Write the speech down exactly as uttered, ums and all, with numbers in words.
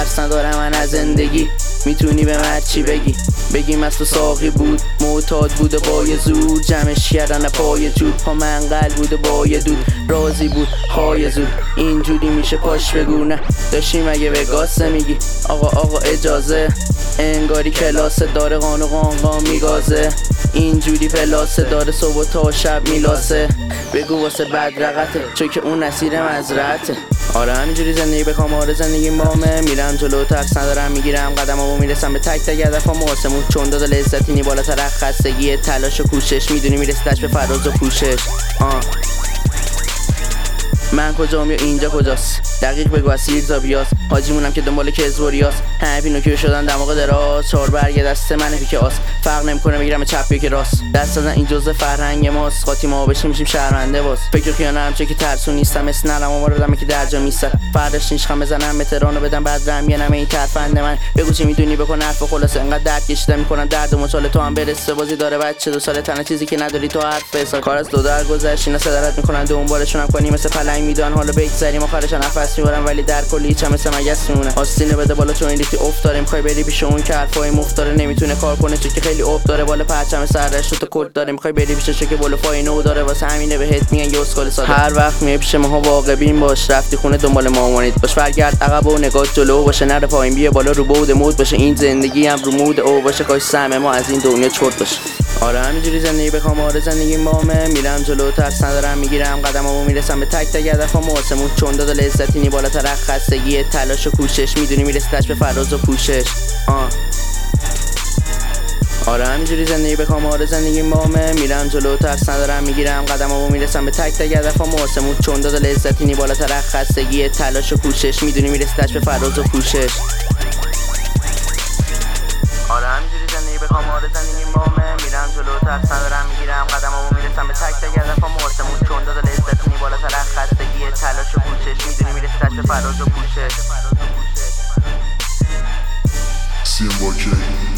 ترس ندارم من از زندگی. میتونی به من چی بگی؟ بگی مست و ساقی بود، معتاد بوده با یه زور، جمعش کردن پای جود، پا منقل بوده با یه دود، راضی بود های زود. اینجوری میشه پاش بگو نه داشتی مگه به گاسه میگی آقا آقا اجازه، انگاری کلاسه داره قان و قانقان میگازه، اینجوری پلاسه داره صبح تا شب میلاسه. بگو واسه بدرقته چون که اون نصیر مزرعته. آره همینجوری زندگی بخوام، آره زندگی مامه، میرم جلو ترس ندارم میگیرم قدمامو میرسم به تک تک هدفام آسمون، چون داده لذتی نی بالاتر از خستگی تلاش و کوشش، میدونی میرسیدش به فراز و پوشش. آه من کجام یا اینجا کجاست؟ دقیق بگو از سیر تا بیاس، حاجیمونم که دنبال کزوریاس، همه پینوکیو شدن دماغ دراز، چهار برگ دست منه پیک آس، فرق نمیکنه میگیرم چپ یا که راست، دست دادن این جزء فرهنگ ماست، خاطی ما بشیم میشیم شرمنده باز. فکر خیانه هم چه که ترسون نیستم، اسم نلم آوردم که درجا میستم، فرداش نیشخم بزنم مترانو بدم بعد رم یه نمه این ترفند من. بگو چی میدونی بکن حرف خلاصه، انقدر درد کشیدم میکنم درد مچاله تو هم برسه، بازی داره بچه دو ساله تنها چیزی که نداری تو حرف بسا، کار از دو در گذشت اینا صدرت میکنن دنبالشون هم کنی مثل پلنگ میدان، حالا بگذریم آخرش نفس میبرم ولی در کل هیچ هم مثل مگس میمونه. آستینه بده بالا تو این ریختی افتاره، میخوای بری پیش اون که حرفای مفتاره نمیتونه کار کنه چون که خیلی اب داره، بالا پرچم سرش تو کد داره، میخوای بری پیش چون که بالا پای نو داره، واسه همینه بهت میگن یه اسکال ساده. هر وقت میای پیش ماها واقع بین باش، رفتی خونه دنبال ما اومدید باش، برگرد عقب و نگات جلو باشه، نره پایین بیا بالا رو بود مود باشه، این زندگی هم رو مود او باشه، کاش سهم ما از این دنیا چرت باشه. آره همینجوری زندگی بخوام، آره زندگی مامه، میرم جلو ترس ندارم میگیرم قدمامو میرسم به تک تک هدفام آسمون، چون داده لذتی نی بالاتر از خستگی تلاش و کوشش، میدونی میرسیدش به فراز و پوشش. آه آره همینجوری زندگی بخوام، آره زندگی مامه، میرم جلو ترس ندارم میگیرم قدمامو میرسم به تک تک هدفام آسمون، چون داده لذتی نی بالاتر از خستگی تلاش و کوشش، میدونی میرسیدش به فراز و پوشش. آره همینجوری زندگی بخوام، آره زندگی مامه، میرم جلو ترس ندارم میگیرم قدمامو میرسم به تک تک هدفام آسمون، چون داده لذتی نی بالاتر از خستگی تلاش و کوشش، میدونی میرسیدش به فراز و پوشش. سی ام با کی